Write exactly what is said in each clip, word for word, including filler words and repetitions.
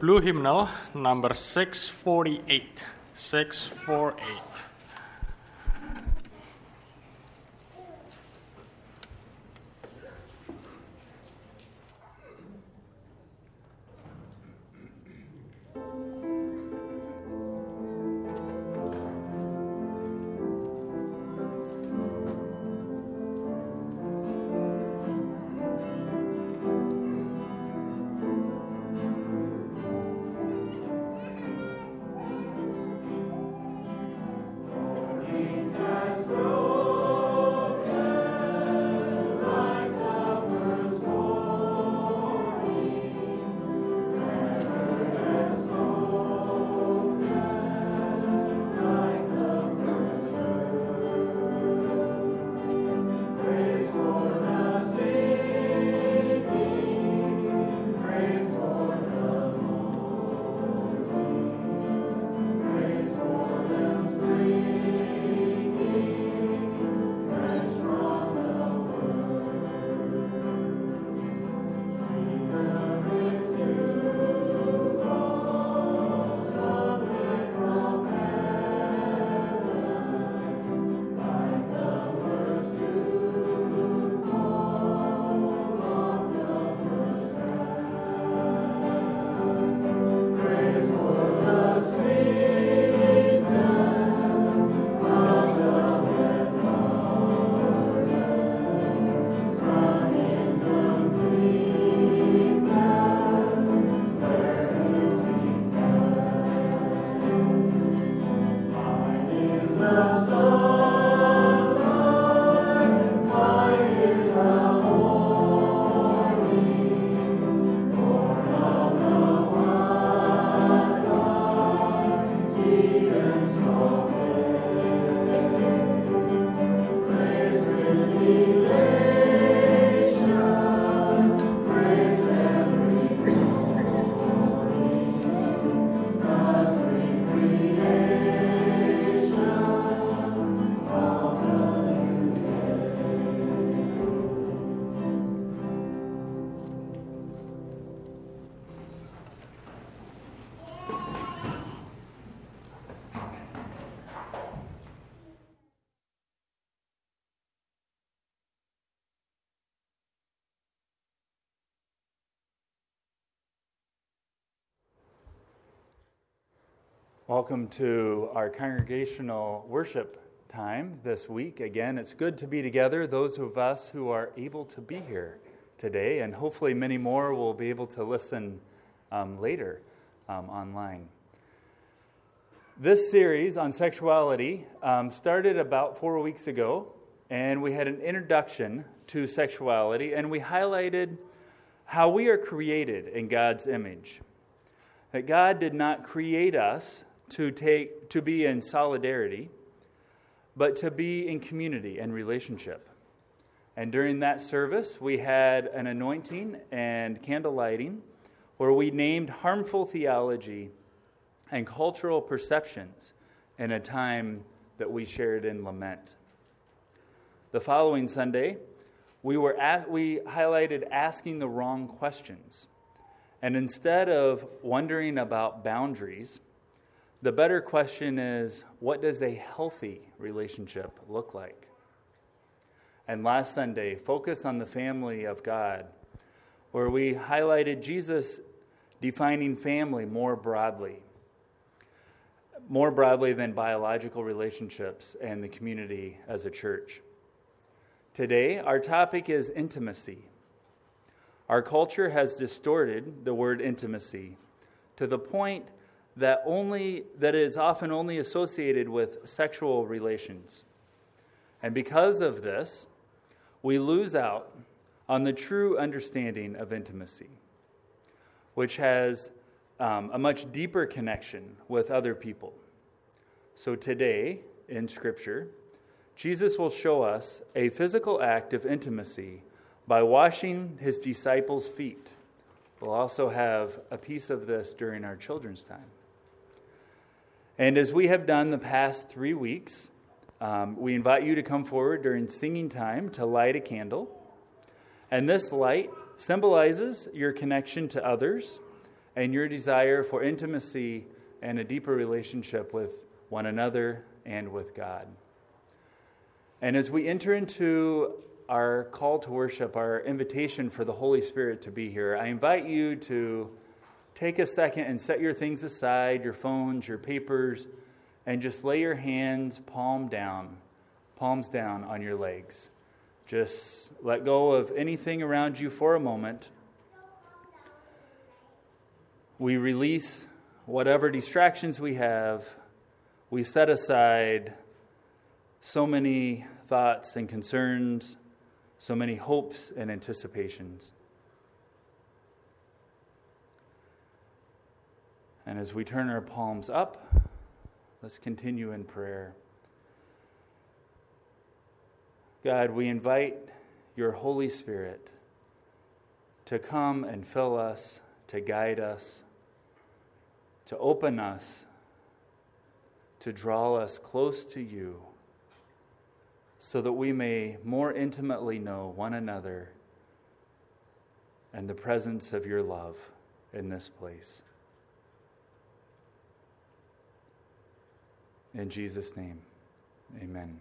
Blue hymnal number six forty-eight. six forty-eight. Welcome to our congregational worship time this week. Again, it's good to be together, those of us who are able to be here today, and hopefully many more will be able to listen um, later um, online. This series on sexuality um, started about four weeks ago, and we had an introduction to sexuality, and we highlighted how we are created in God's image. That God did not create us to take to be in solidarity, but to be in community and relationship. And during that service, we had an anointing and candle lighting where we named harmful theology and cultural perceptions in a time that we shared in lament. The following Sunday, we were at, we highlighted asking the wrong questions. And instead of wondering about boundaries, the better question is, what does a healthy relationship look like? And last Sunday, focus on the family of God, where we highlighted Jesus defining family more broadly, more broadly than biological relationships and the community as a church. Today, our topic is intimacy. Our culture has distorted the word intimacy to the point that only that it is often only associated with sexual relations. And because of this, we lose out on the true understanding of intimacy, which has um, a much deeper connection with other people. So today, in Scripture, Jesus will show us a physical act of intimacy by washing his disciples' feet. We'll also have a piece of this during our children's time. And as we have done the past three weeks, um, we invite you to come forward during singing time to light a candle. And this light symbolizes your connection to others and your desire for intimacy and a deeper relationship with one another and with God. And as we enter into our call to worship, our invitation for the Holy Spirit to be here, I invite you to take a second and set your things aside, your phones, your papers, and just lay your hands palm down, palms down on your legs. Just let go of anything around you for a moment. We release whatever distractions we have. We set aside so many thoughts and concerns, so many hopes and anticipations. And as we turn our palms up, let's continue in prayer. God, we invite your Holy Spirit to come and fill us, to guide us, to open us, to draw us close to you, so that we may more intimately know one another and the presence of your love in this place. In Jesus' name, amen.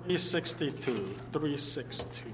three sixty-two, three sixty-two.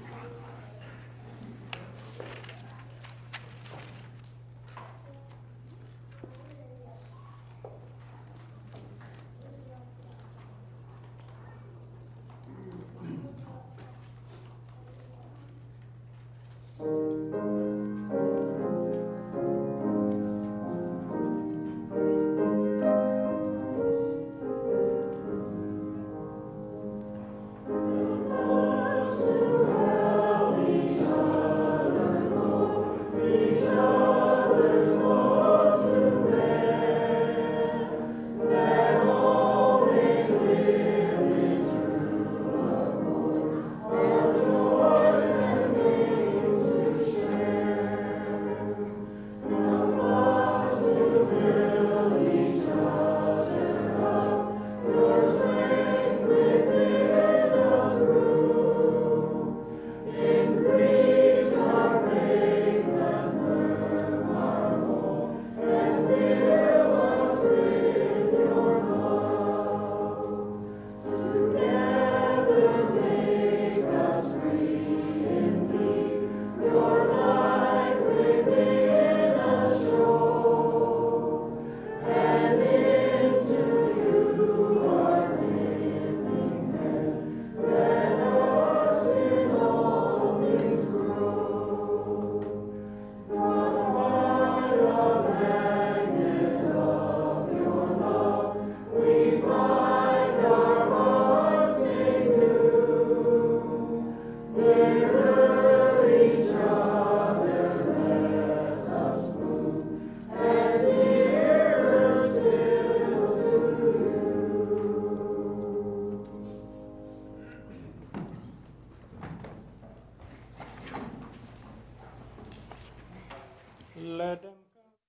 Let them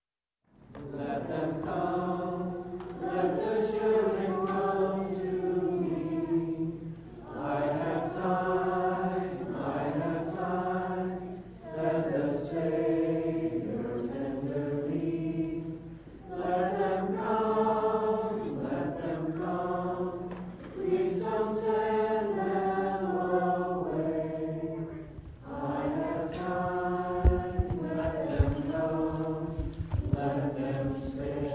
come. Let them come. Let the children come to me. I have time, I have time, said the Savior tenderly. Let them come, let them come. Please don't send them away. I have time, let them come, let them stay.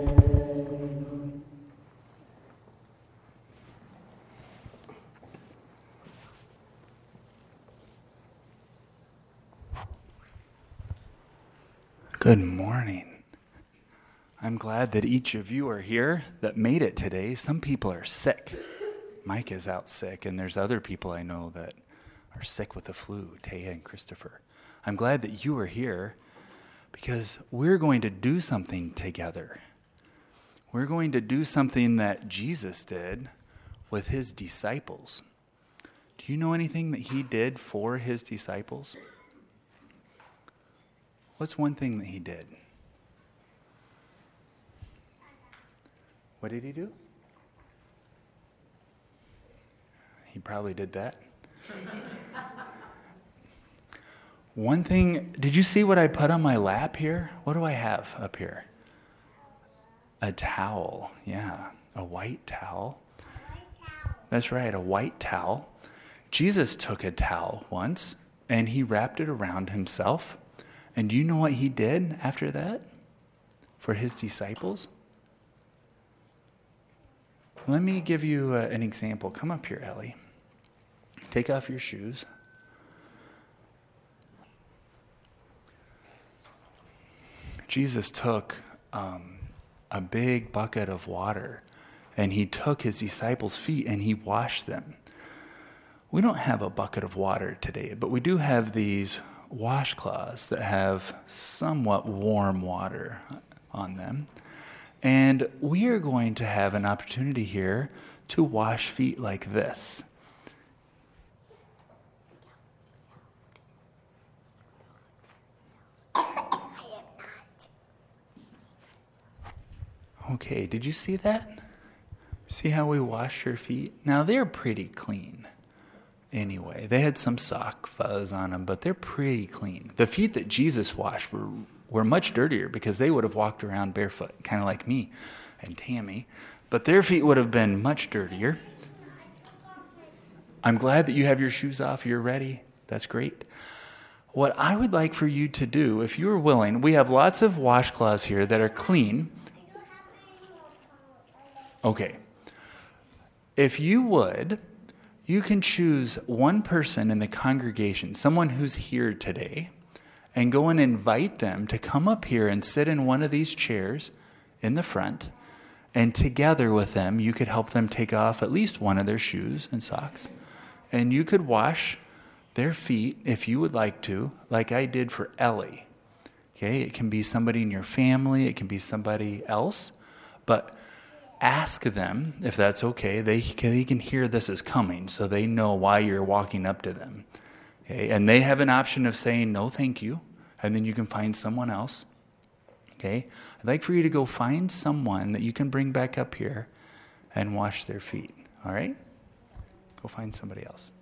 Good morning. I'm glad that each of you are here that made it today. Some people are sick. Mike is out sick, and there's other people I know that are sick with the flu, Taya and Christopher. I'm glad that you are here because we're going to do something together. We're going to do something that Jesus did with his disciples. Do you know anything that he did for his disciples? What's one thing that he did? What did he do? He probably did that. One thing, did you see what I put on my lap here? What do I have up here? A towel, yeah, a white towel. That's right, a white towel. Jesus took a towel once, and he wrapped it around himself. And do you know what he did after that for his disciples? Let me give you uh, an example. Come up here, Ellie. Take off your shoes. Jesus took um, a big bucket of water, and he took his disciples' feet and he washed them. We don't have a bucket of water today, but we do have these washcloths that have somewhat warm water on them. And we are going to have an opportunity here to wash feet like this. Okay, did you see that? See how we wash your feet? Now they're pretty clean. Anyway, they had some sock fuzz on them, but they're pretty clean. The feet that Jesus washed were, were much dirtier because they would have walked around barefoot, kind of like me and Tammy. But their feet would have been much dirtier. I'm glad that you have your shoes off. You're ready. That's great. What I would like for you to do, if you are willing, we have lots of washcloths here that are clean. Okay. If you would, you can choose one person in the congregation, someone who's here today, and go and invite them to come up here and sit in one of these chairs in the front. And together with them, you could help them take off at least one of their shoes and socks. And you could wash their feet, if you would like to, like I did for Ellie. Okay, it can be somebody in your family, it can be somebody else, but ask them if that's okay. They, they can hear this is coming, so they know why you're walking up to them. Okay, and they have an option of saying, no, thank you, and then you can find someone else. Okay, I'd like for you to go find someone that you can bring back up here and wash their feet, all right? Go find somebody else.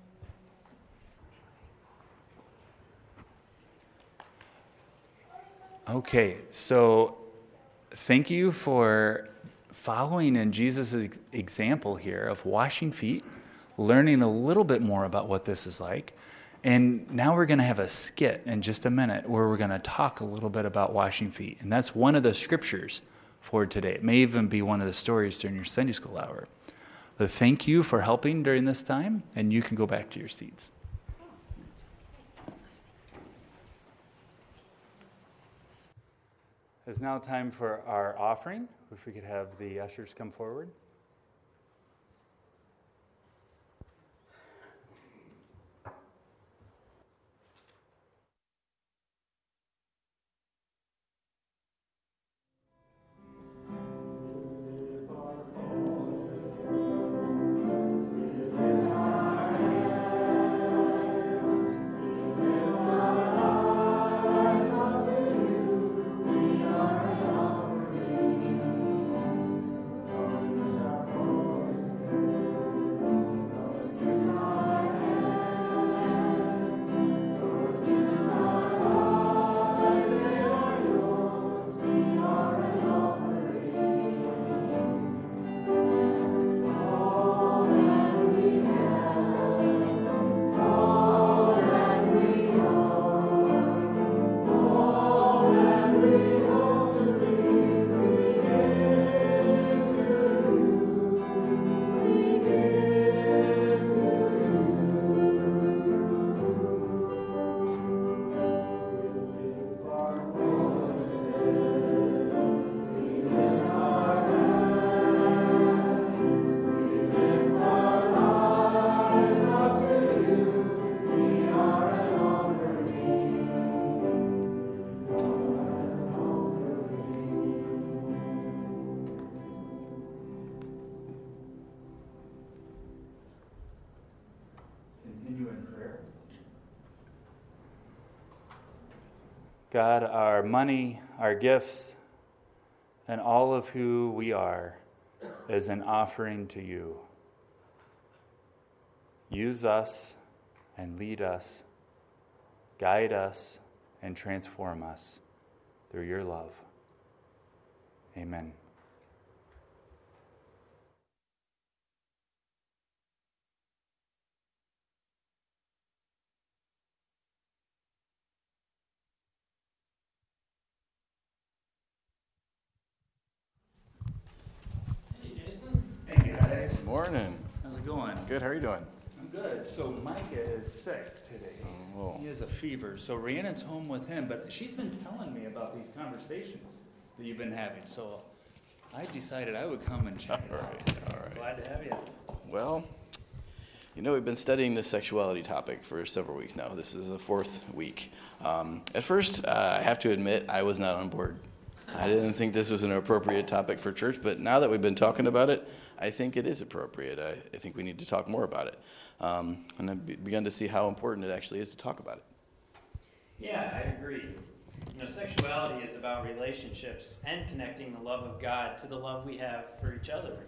Okay, so thank you for following in Jesus' example here of washing feet, learning a little bit more about what this is like. And now we're going to have a skit in just a minute where we're going to talk a little bit about washing feet. And that's one of the scriptures for today. It may even be one of the stories during your Sunday school hour. But thank you for helping during this time, and you can go back to your seats. It's now time for our offering. If we could have the ushers come forward. God, our money, our gifts, and all of who we are is an offering to you. Use us and lead us, guide us and transform us through your love. Amen. Good morning. How's it going? Good. How are you doing? I'm good. So Micah is sick today. Oh. He has a fever. So Rhiannon's home with him, but she's been telling me about these conversations that you've been having. So I decided I would come and check it All out. right. All right. Glad to have you. Well, you know, we've been studying this sexuality topic for several weeks now. This is the fourth week. Um, at first, uh, I have to admit, I was not on board. I didn't think this was an appropriate topic for church, but now that we've been talking about it, I think it is appropriate. I, I think we need to talk more about it. Um, and I've be- begun to see how important it actually is to talk about it. Yeah, I agree. You know, sexuality is about relationships and connecting the love of God to the love we have for each other.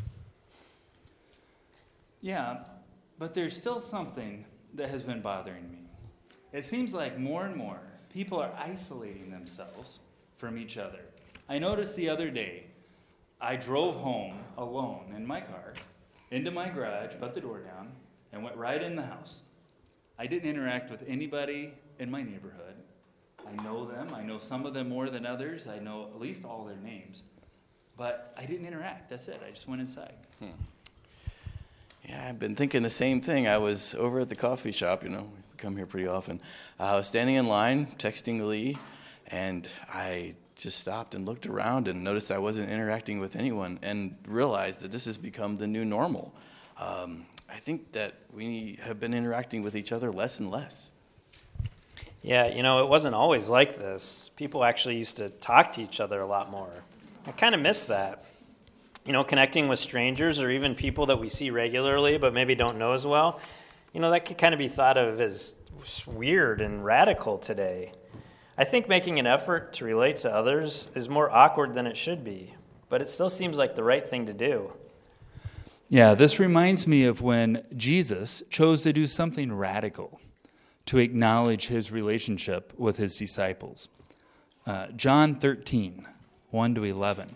Yeah, but there's still something that has been bothering me. It seems like more and more people are isolating themselves from each other. I noticed the other day, I drove home alone in my car, into my garage, put the door down, and went right in the house. I didn't interact with anybody in my neighborhood. I know them. I know some of them more than others. I know at least all their names. But I didn't interact. That's it. I just went inside. Hmm. Yeah, I've been thinking the same thing. I was over at the coffee shop, you know, we come here pretty often. I was standing in line, texting Lee, and I just stopped and looked around and noticed I wasn't interacting with anyone and realized that this has become the new normal. Um, I think that we have been interacting with each other less and less. Yeah, you know, it wasn't always like this. People actually used to talk to each other a lot more. I kind of miss that. You know, connecting with strangers or even people that we see regularly but maybe don't know as well, you know, that could kind of be thought of as weird and radical today. I think making an effort to relate to others is more awkward than it should be, but it still seems like the right thing to do. Yeah, this reminds me of when Jesus chose to do something radical to acknowledge his relationship with his disciples. Uh, John thirteen, one to eleven.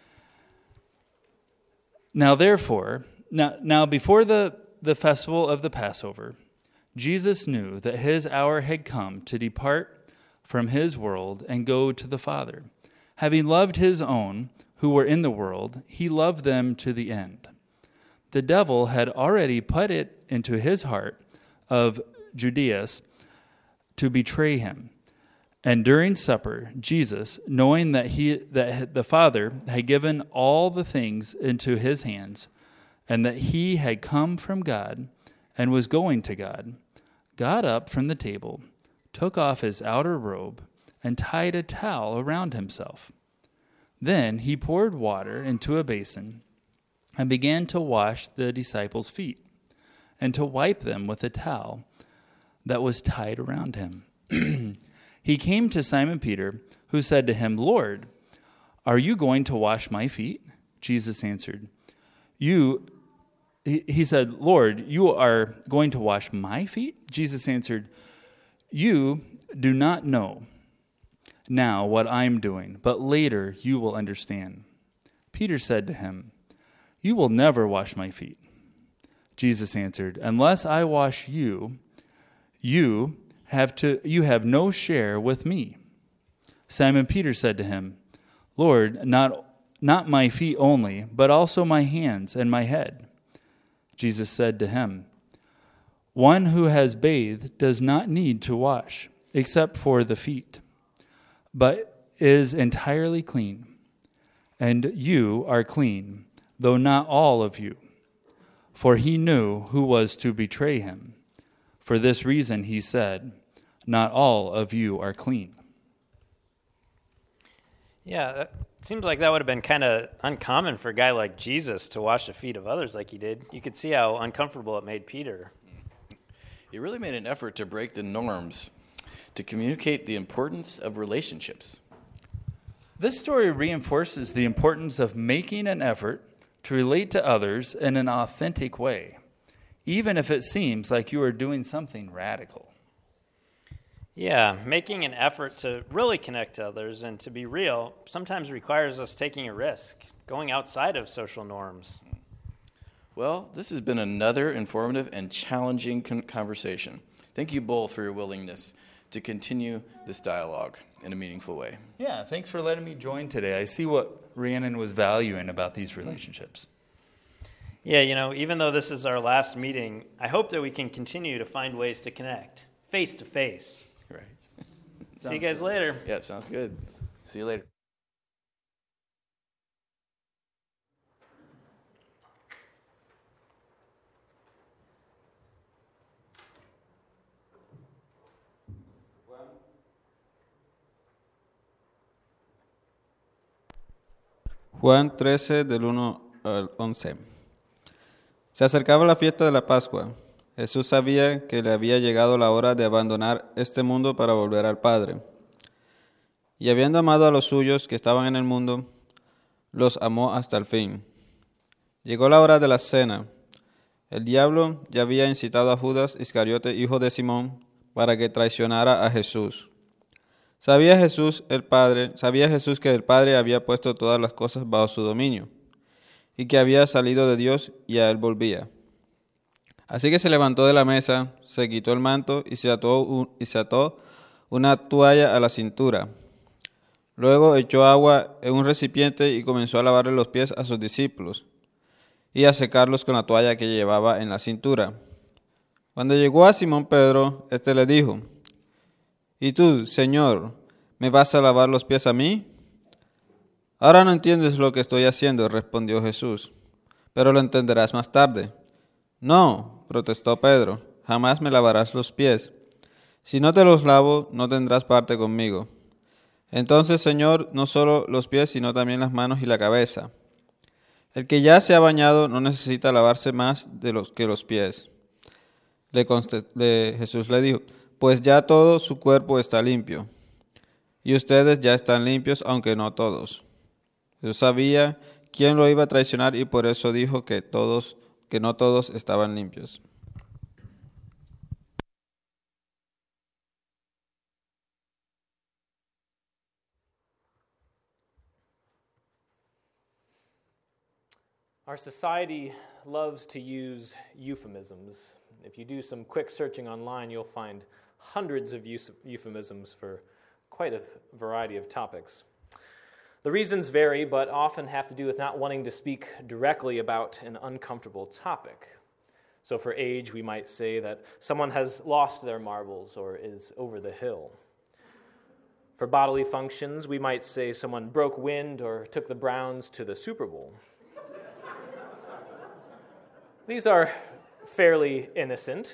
Now therefore, now, now before the, the festival of the Passover, Jesus knew that his hour had come to depart from his world and go to the Father. Having loved his own who were in the world, he loved them to the end. The devil had already put it into his heart of Judas to betray him. And during supper, Jesus, knowing that he that the Father had given all the things into his hands, and that he had come from God and was going to God, got up from the table, took off his outer robe, and tied a towel around himself. Then he poured water into a basin and began to wash the disciples' feet and to wipe them with a towel that was tied around him. He came to Simon Peter, who said to him, "Lord, are you going to wash my feet?" Jesus answered, "You." He, he said, "Lord, you are going to wash my feet?" Jesus answered, "You do not know now what I am doing, but later you will understand." Peter said to him, "You will never wash my feet." Jesus answered, "Unless I wash you, you have to you have no share with me." Simon Peter said to him, "Lord, not not my feet only, but also my hands and my head." Jesus said to him, "One who has bathed does not need to wash, except for the feet, but is entirely clean. And you are clean, though not all of you." For he knew who was to betray him. For this reason he said, "Not all of you are clean." Yeah, it seems like that would have been kind of uncommon for a guy like Jesus to wash the feet of others like he did. You could see how uncomfortable it made Peter. He really made an effort to break the norms, to communicate the importance of relationships. This story reinforces the importance of making an effort to relate to others in an authentic way, even if it seems like you are doing something radical. Yeah, making an effort to really connect to others and to be real sometimes requires us taking a risk, going outside of social norms. Well, this has been another informative and challenging con- conversation. Thank you both for your willingness to continue this dialogue in a meaningful way. Yeah, thanks for letting me join today. I see what Rhiannon was valuing about these relationships. Yeah, you know, even though this is our last meeting, I hope that we can continue to find ways to connect, face to face. Right. See you guys later. Yeah, sounds good. See you later. Juan trece, del uno al once. Se acercaba la fiesta de la Pascua. Jesús sabía que le había llegado la hora de abandonar este mundo para volver al Padre. Y habiendo amado a los suyos que estaban en el mundo, los amó hasta el fin. Llegó la hora de la cena. El diablo ya había incitado a Judas Iscariote, hijo de Simón, para que traicionara a Jesús. Sabía Jesús, el Padre, sabía Jesús que el Padre había puesto todas las cosas bajo su dominio, y que había salido de Dios y a él volvía. Así que se levantó de la mesa, se quitó el manto y se ató, un- y se ató una toalla a la cintura. Luego echó agua en un recipiente y comenzó a lavarle los pies a sus discípulos y a secarlos con la toalla que llevaba en la cintura. Cuando llegó a Simón Pedro, éste le dijo: ¿Y tú, Señor, me vas a lavar los pies a mí? Ahora no entiendes lo que estoy haciendo, respondió Jesús, pero lo entenderás más tarde. No, protestó Pedro, jamás me lavarás los pies. Si no te los lavo, no tendrás parte conmigo. Entonces, Señor, no solo los pies, sino también las manos y la cabeza. El que ya se ha bañado no necesita lavarse más de los que los pies. Le conste- le- Jesús le dijo: pues ya todo su cuerpo está limpio. Y ustedes ya están limpios, aunque no todos. Jesús sabía quién lo iba a traicionar y por eso dijo que todos, que no todos estaban limpios. Our society loves to use euphemisms. If you do some quick searching online, you'll find hundreds of eus- euphemisms for quite a variety of topics. The reasons vary, but often have to do with not wanting to speak directly about an uncomfortable topic. So for age, we might say that someone has lost their marbles or is over the hill. For bodily functions, we might say someone broke wind or took the Browns to the Super Bowl. These are fairly innocent,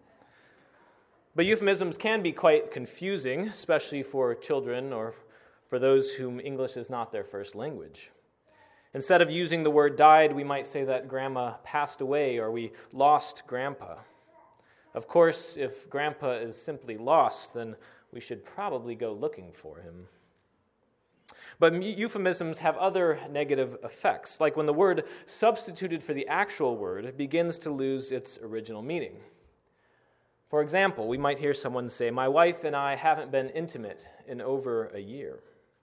but euphemisms can be quite confusing, especially for children or for those whom English is not their first language. Instead of using the word died, we might say that grandma passed away or we lost grandpa. Of course, if grandpa is simply lost, then we should probably go looking for him. But euphemisms have other negative effects, like when the word substituted for the actual word begins to lose its original meaning. For example, we might hear someone say, "My wife and I haven't been intimate in over a year."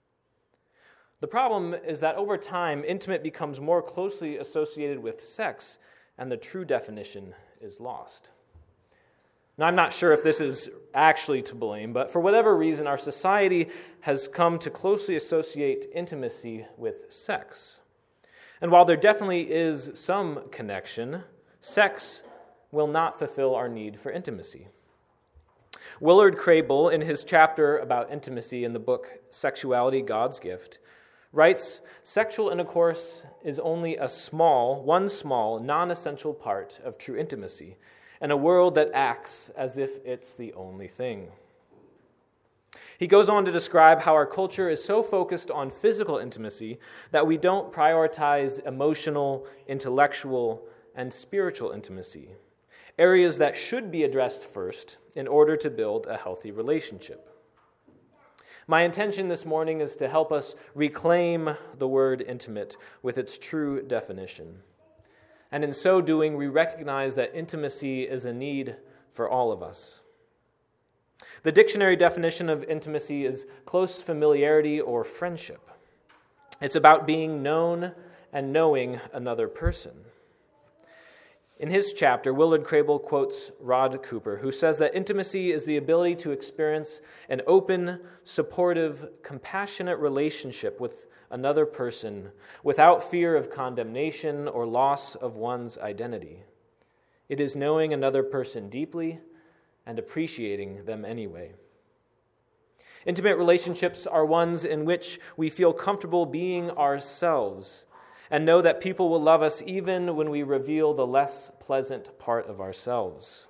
The problem is that over time, intimate becomes more closely associated with sex, and the true definition is lost. Now, I'm not sure if this is actually to blame, but for whatever reason, our society has come to closely associate intimacy with sex. And while there definitely is some connection, sex will not fulfill our need for intimacy. Willard Crable, in his chapter about intimacy in the book Sexuality, God's Gift, writes, "Sexual intercourse is only a small, one small, non-essential part of true intimacy, in a world that acts as if it's the only thing." He goes on to describe how our culture is so focused on physical intimacy that we don't prioritize emotional, intellectual, and spiritual intimacy, areas that should be addressed first in order to build a healthy relationship. My intention this morning is to help us reclaim the word intimate with its true definition. And in so doing, we recognize that intimacy is a need for all of us. The dictionary definition of intimacy is close familiarity or friendship. It's about being known and knowing another person. In his chapter, Willard Crable quotes Rod Cooper, who says that intimacy is the ability to experience an open, supportive, compassionate relationship with another person without fear of condemnation or loss of one's identity. It is knowing another person deeply and appreciating them anyway. Intimate relationships are ones in which we feel comfortable being ourselves and know that people will love us even when we reveal the less pleasant part of ourselves.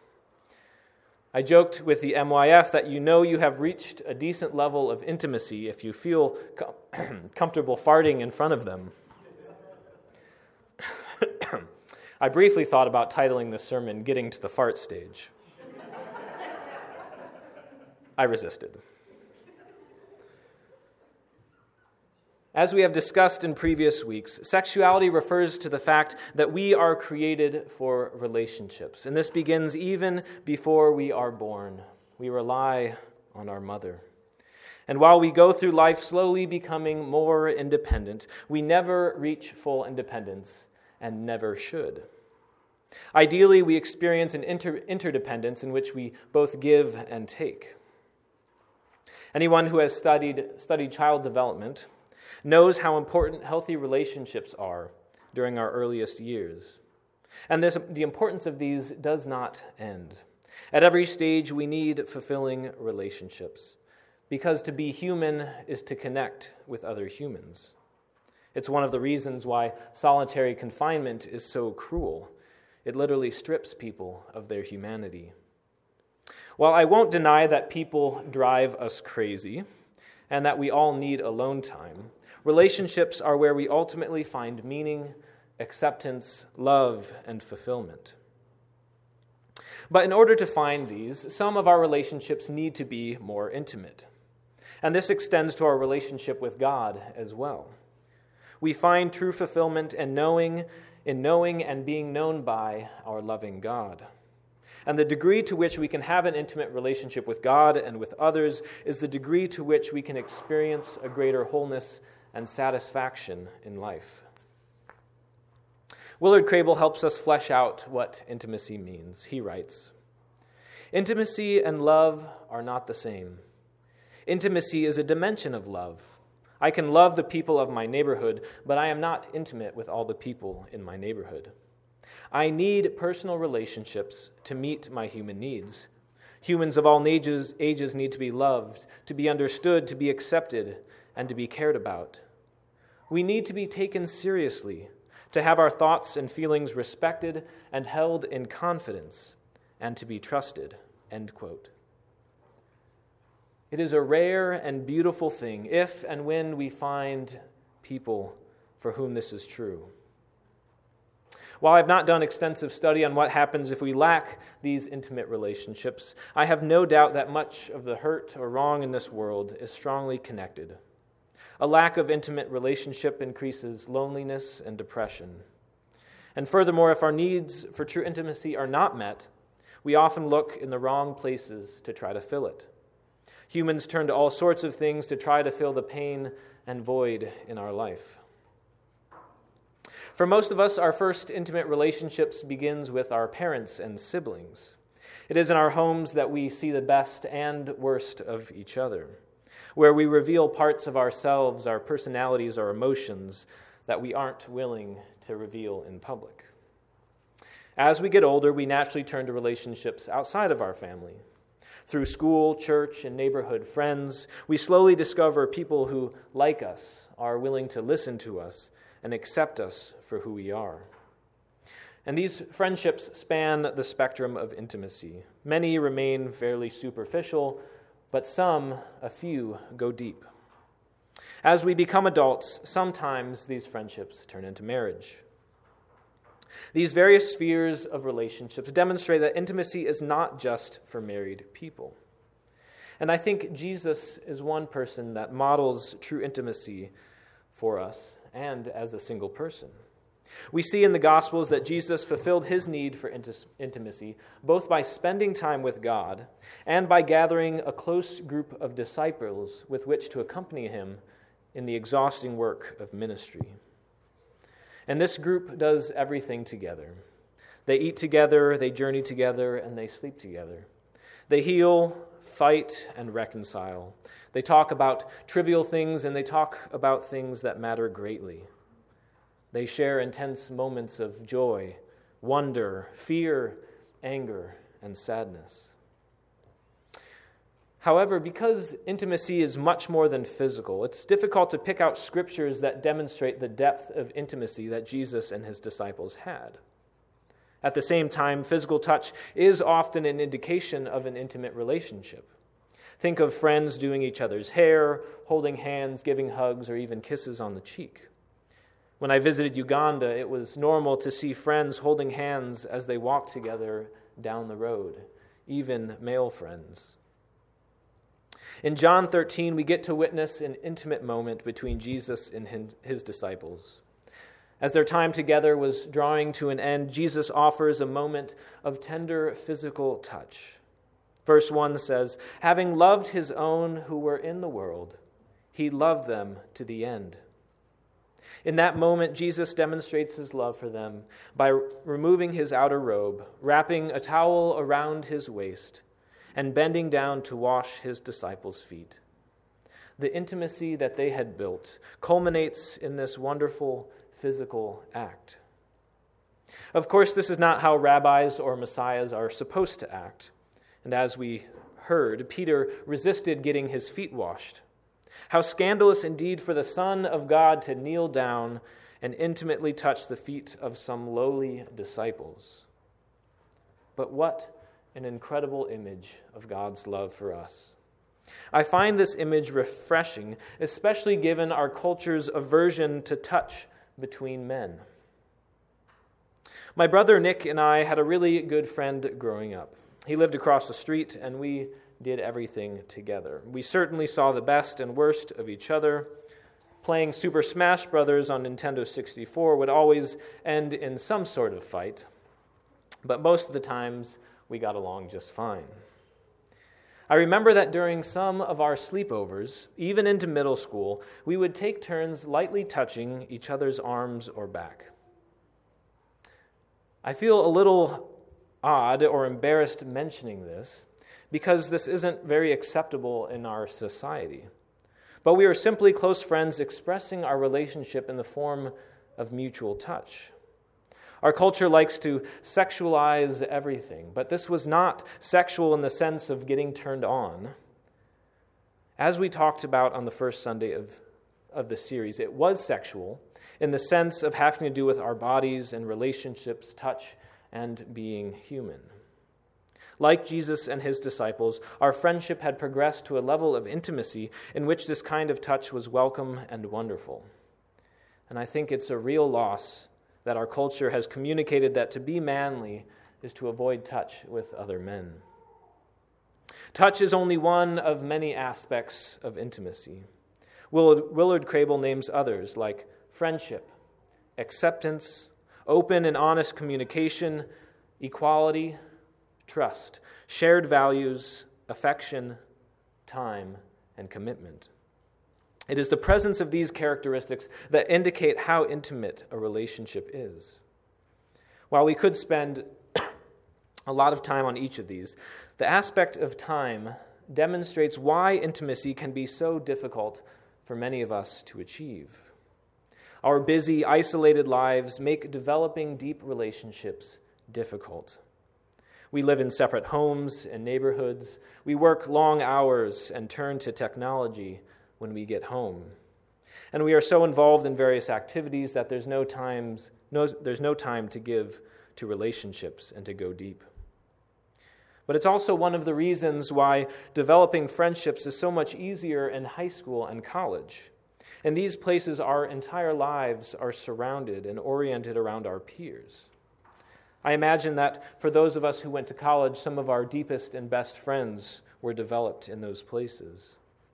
I joked with the M Y F that you know you have reached a decent level of intimacy if you feel com- comfortable farting in front of them. I briefly thought about titling this sermon, "Getting to the Fart Stage." I resisted. As we have discussed in previous weeks, sexuality refers to the fact that we are created for relationships, and this begins even before we are born. We rely on our mother. And while we go through life slowly becoming more independent, we never reach full independence and never should. Ideally, we experience an inter- interdependence in which we both give and take. Anyone who has studied, studied child development knows how important healthy relationships are during our earliest years. And this, the importance of these does not end. At every stage, we need fulfilling relationships, because to be human is to connect with other humans. It's one of the reasons why solitary confinement is so cruel. It literally strips people of their humanity. While I won't deny that people drive us crazy and that we all need alone time, relationships are where we ultimately find meaning, acceptance, love, and fulfillment. But in order to find these, some of our relationships need to be more intimate. And this extends to our relationship with God as well. We find true fulfillment in knowing, in knowing and being known by our loving God. And the degree to which we can have an intimate relationship with God and with others is the degree to which we can experience a greater wholeness and satisfaction in life. Willard Crable helps us flesh out what intimacy means. He writes, "Intimacy and love are not the same. Intimacy is a dimension of love. I can love the people of my neighborhood, but I am not intimate with all the people in my neighborhood. I need personal relationships to meet my human needs. Humans of all ages, ages need to be loved, to be understood, to be accepted, and to be cared about. We need to be taken seriously, to have our thoughts and feelings respected and held in confidence, and to be trusted." End quote. It is a rare and beautiful thing if and when we find people for whom this is true. While I've not done extensive study on what happens if we lack these intimate relationships, I have no doubt that much of the hurt or wrong in this world is strongly connected. A lack of intimate relationship increases loneliness and depression. And furthermore, if our needs for true intimacy are not met, we often look in the wrong places to try to fill it. Humans turn to all sorts of things to try to fill the pain and void in our life. For most of us, our first intimate relationships begins with our parents and siblings. It is in our homes that we see the best and worst of each other, where we reveal parts of ourselves, our personalities, our emotions that we aren't willing to reveal in public. As we get older, we naturally turn to relationships outside of our family. Through school, church, and neighborhood friends, we slowly discover people who, like us, are willing to listen to us and accept us for who we are. And these friendships span the spectrum of intimacy. Many remain fairly superficial, but some, a few, go deep. As we become adults, sometimes these friendships turn into marriage. These various spheres of relationships demonstrate that intimacy is not just for married people. And I think Jesus is one person that models true intimacy for us and as a single person. We see in the Gospels that Jesus fulfilled his need for intimacy both by spending time with God and by gathering a close group of disciples with which to accompany him in the exhausting work of ministry. And this group does everything together. They eat together, they journey together, and they sleep together. They heal, fight, and reconcile. They talk about trivial things, and they talk about things that matter greatly. They share intense moments of joy, wonder, fear, anger, and sadness. However, because intimacy is much more than physical, it's difficult to pick out scriptures that demonstrate the depth of intimacy that Jesus and his disciples had. At the same time, physical touch is often an indication of an intimate relationship. Think of friends doing each other's hair, holding hands, giving hugs, or even kisses on the cheek. When I visited Uganda, it was normal to see friends holding hands as they walked together down the road, even male friends. In John thirteen, we get to witness an intimate moment between Jesus and his disciples. As their time together was drawing to an end, Jesus offers a moment of tender physical touch. Verse one says, "Having loved his own who were in the world, he loved them to the end." In that moment, Jesus demonstrates his love for them by removing his outer robe, wrapping a towel around his waist, and bending down to wash his disciples' feet. The intimacy that they had built culminates in this wonderful physical act. Of course, this is not how rabbis or messiahs are supposed to act. And as we heard, Peter resisted getting his feet washed. How scandalous indeed for the Son of God to kneel down and intimately touch the feet of some lowly disciples. But what an incredible image of God's love for us. I find this image refreshing, especially given our culture's aversion to touch between men. My brother Nick and I had a really good friend growing up. He lived across the street, and we did everything together. We certainly saw the best and worst of each other. Playing Super Smash Brothers on Nintendo sixty-four would always end in some sort of fight, but most of the times we got along just fine. I remember that during some of our sleepovers, even into middle school, we would take turns lightly touching each other's arms or back. I feel a little odd or embarrassed mentioning this because this isn't very acceptable in our society. But we are simply close friends expressing our relationship in the form of mutual touch. Our culture likes to sexualize everything, but this was not sexual in the sense of getting turned on. As we talked about on the first Sunday of, of the series, it was sexual in the sense of having to do with our bodies and relationships, touch, and being human. Like Jesus and his disciples, our friendship had progressed to a level of intimacy in which this kind of touch was welcome and wonderful. And I think it's a real loss that our culture has communicated that to be manly is to avoid touch with other men. Touch is only one of many aspects of intimacy. Willard, Willard Crable names others like friendship, acceptance, open and honest communication, equality, trust, shared values, affection, time, and commitment. It is the presence of these characteristics that indicate how intimate a relationship is. While we could spend a lot of time on each of these, the aspect of time demonstrates why intimacy can be so difficult for many of us to achieve. Our busy, isolated lives make developing deep relationships difficult. We live in separate homes and neighborhoods. We work long hours and turn to technology when we get home. And we are so involved in various activities that there's no times, no, there's no time to give to relationships and to go deep. But it's also one of the reasons why developing friendships is so much easier in high school and college. In these places, our entire lives are surrounded and oriented around our peers. I imagine that for those of us who went to college, some of our deepest and best friends were developed in those places.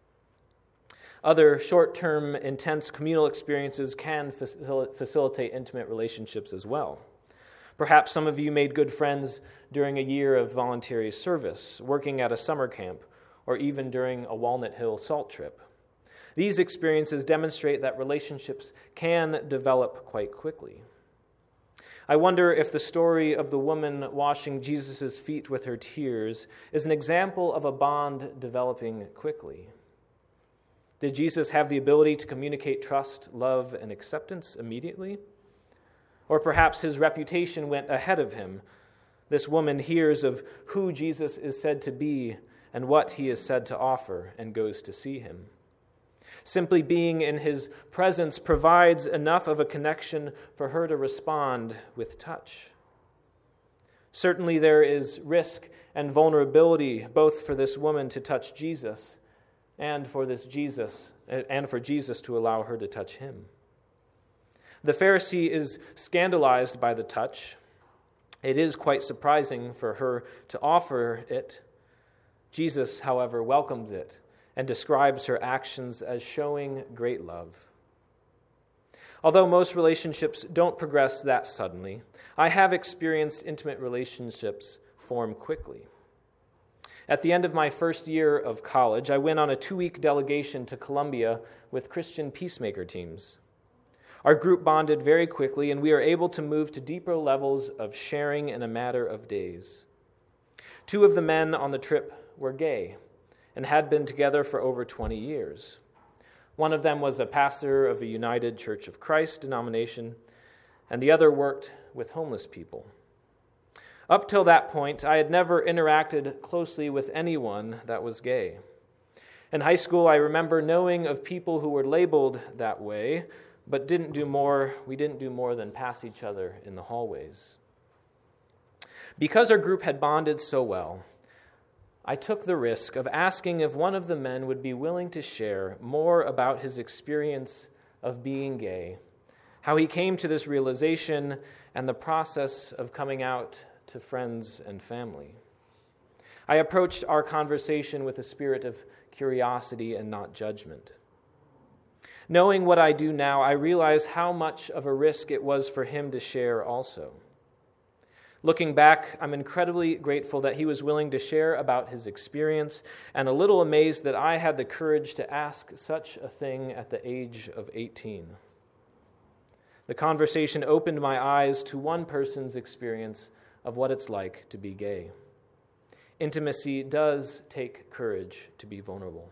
Other short-term, intense communal experiences can facil- facilitate intimate relationships as well. Perhaps some of you made good friends during a year of voluntary service, working at a summer camp, or even during a Walnut Hill salt trip. These experiences demonstrate that relationships can develop quite quickly. I wonder if the story of the woman washing Jesus' feet with her tears is an example of a bond developing quickly. Did Jesus have the ability to communicate trust, love, and acceptance immediately? Or perhaps his reputation went ahead of him. This woman hears of who Jesus is said to be and what he is said to offer and goes to see him. Simply being in his presence provides enough of a connection for her to respond with touch. Certainly there is risk and vulnerability both for this woman to touch Jesus and for this Jesus and for Jesus to allow her to touch him. The Pharisee is scandalized by the touch. It is quite surprising for her to offer it. Jesus, however, welcomes it and describes her actions as showing great love. Although most relationships don't progress that suddenly, I have experienced intimate relationships form quickly. At the end of my first year of college, I went on a two-week delegation to Colombia with Christian peacemaker teams. Our group bonded very quickly, and we are able to move to deeper levels of sharing in a matter of days. Two of the men on the trip were gay and had been together for over twenty years. One of them was a pastor of a United Church of Christ denomination, and the other worked with homeless people. Up till that point, I had never interacted closely with anyone that was gay. In high school, I remember knowing of people who were labeled that way, but didn't do more, we didn't do more than pass each other in the hallways. Because our group had bonded so well, I took the risk of asking if one of the men would be willing to share more about his experience of being gay, how he came to this realization, and the process of coming out to friends and family. I approached our conversation with a spirit of curiosity and not judgment. Knowing what I do now, I realize how much of a risk it was for him to share also. Looking back, I'm incredibly grateful that he was willing to share about his experience, and a little amazed that I had the courage to ask such a thing at the age of eighteen. The conversation opened my eyes to one person's experience of what it's like to be gay. Intimacy does take courage to be vulnerable.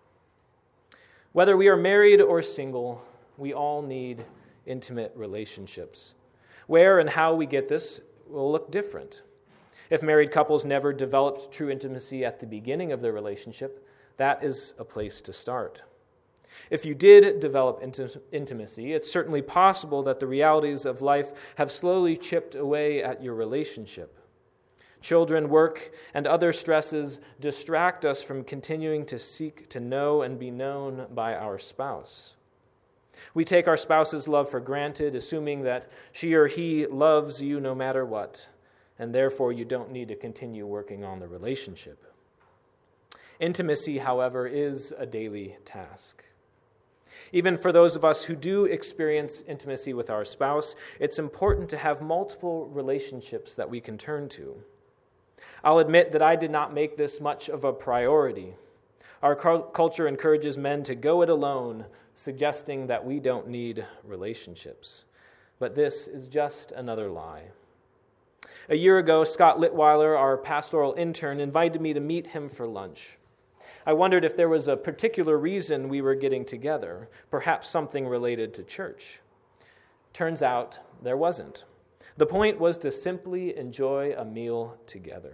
Whether we are married or single, we all need intimate relationships. Where and how we get this will look different. If married couples never developed true intimacy at the beginning of their relationship, that is a place to start. If you did develop inti- intimacy, it's certainly possible that the realities of life have slowly chipped away at your relationship. Children, work, and other stresses distract us from continuing to seek to know and be known by our spouse. We take our spouse's love for granted, assuming that she or he loves you no matter what, and therefore you don't need to continue working on the relationship. Intimacy, however, is a daily task. Even for those of us who do experience intimacy with our spouse, it's important to have multiple relationships that we can turn to. I'll admit that I did not make this much of a priority. Our culture encourages men to go it alone, suggesting that we don't need relationships. But this is just another lie. A year ago, Scott Litweiler, our pastoral intern, invited me to meet him for lunch. I wondered if there was a particular reason we were getting together, perhaps something related to church. Turns out there wasn't. The point was to simply enjoy a meal together.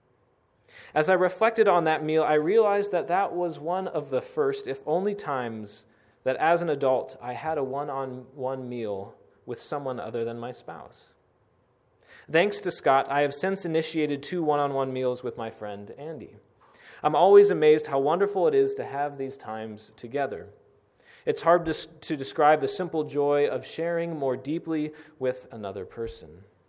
As I reflected on that meal, I realized that that was one of the first, if only times, that as an adult I had a one-on-one meal with someone other than my spouse. Thanks to Scott, I have since initiated two one-on-one meals with my friend Andy. I'm always amazed how wonderful it is to have these times together. It's hard to, to describe the simple joy of sharing more deeply with another person.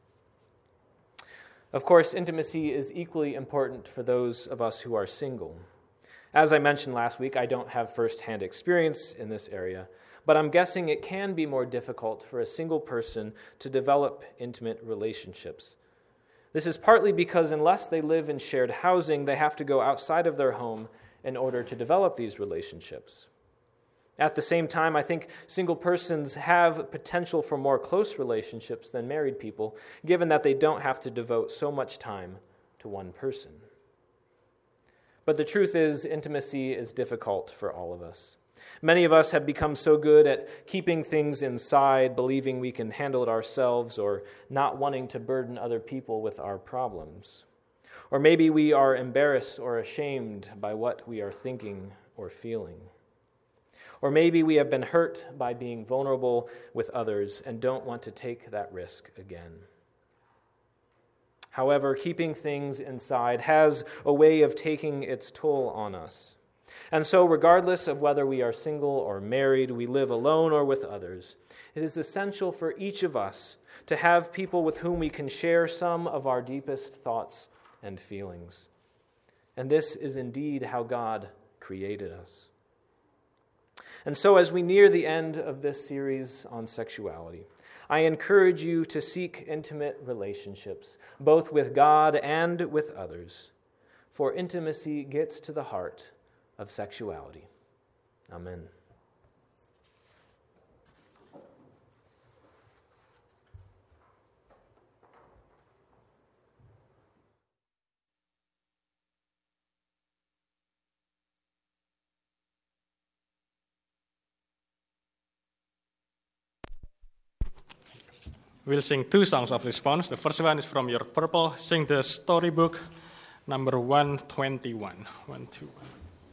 Of course, intimacy is equally important for those of us who are single. As I mentioned last week, I don't have first-hand experience in this area, but I'm guessing it can be more difficult for a single person to develop intimate relationships. This is partly because unless they live in shared housing, they have to go outside of their home in order to develop these relationships. At the same time, I think single persons have potential for more close relationships than married people, given that they don't have to devote so much time to one person. But the truth is, intimacy is difficult for all of us. Many of us have become so good at keeping things inside, believing we can handle it ourselves, or not wanting to burden other people with our problems. Or maybe we are embarrassed or ashamed by what we are thinking or feeling. Or maybe we have been hurt by being vulnerable with others and don't want to take that risk again. However, keeping things inside has a way of taking its toll on us. And so, regardless of whether we are single or married, we live alone or with others, it is essential for each of us to have people with whom we can share some of our deepest thoughts and feelings. And this is indeed how God created us. And so, as we near the end of this series on sexuality, I encourage you to seek intimate relationships, both with God and with others, for intimacy gets to the heart of sexuality. Amen. We'll sing two songs of response. The first one is from your purple. Sing the storybook number one twenty-one. one twenty-one.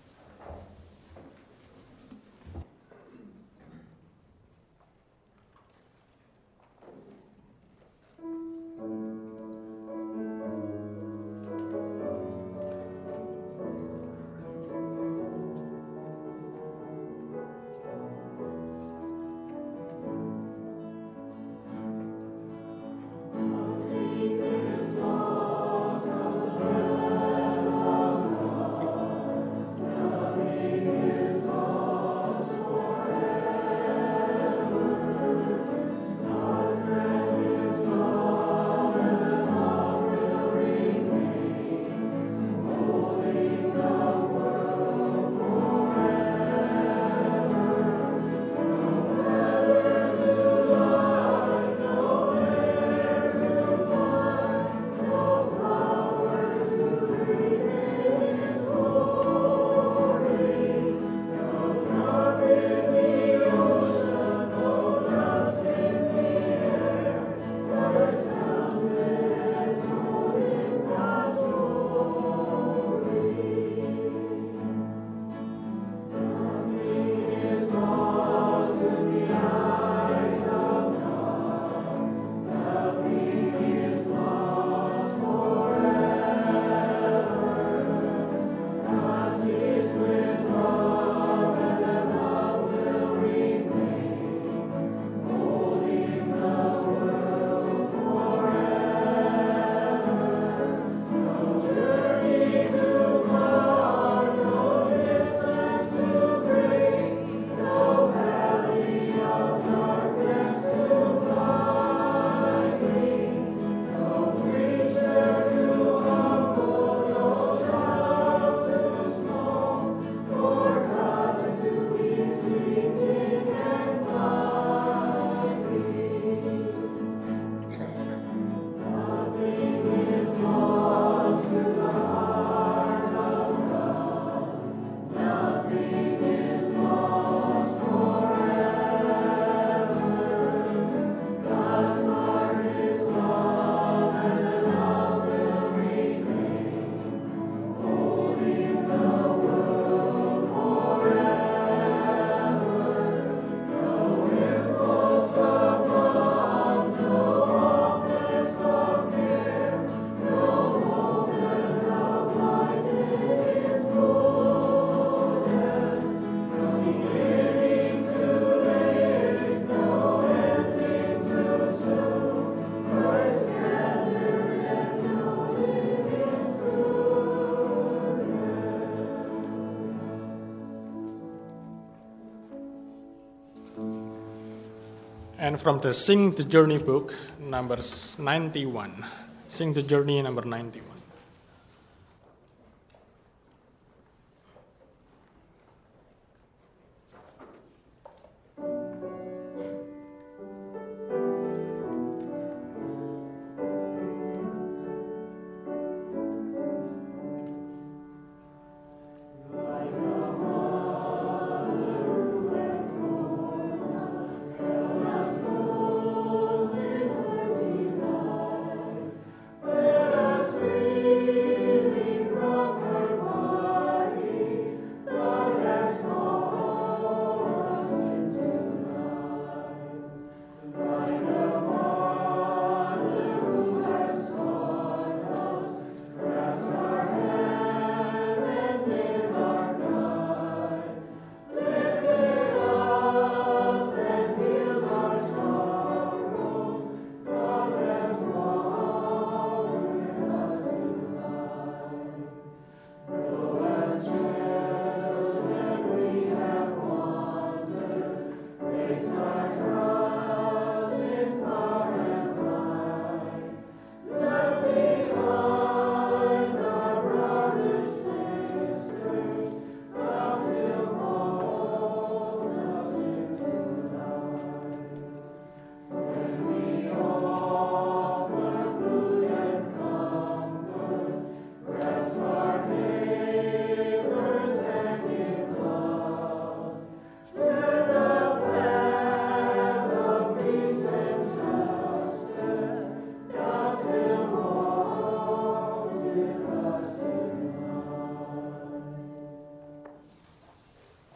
And from the Sing the Journey book, number ninety-one. Sing the Journey, number ninety-one.